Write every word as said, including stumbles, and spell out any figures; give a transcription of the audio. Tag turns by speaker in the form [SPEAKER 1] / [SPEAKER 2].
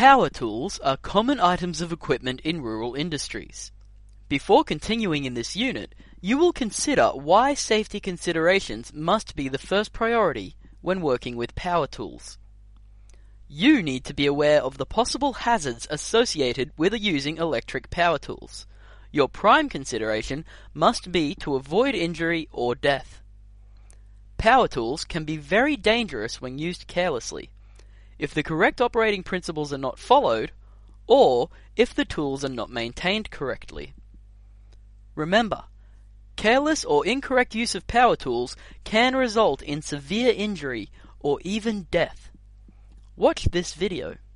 [SPEAKER 1] Power tools are common items of equipment in rural industries. Before continuing in this unit, you will consider why safety considerations must be the first priority when working with power tools. You need to be aware of the possible hazards associated with using electric power tools. Your prime consideration must be to avoid injury or death. Power tools can be very dangerous when used carelessly, if the correct operating principles are not followed, or if the tools are not maintained correctly. Remember, careless or incorrect use of power tools can result in severe injury or even death. Watch this video.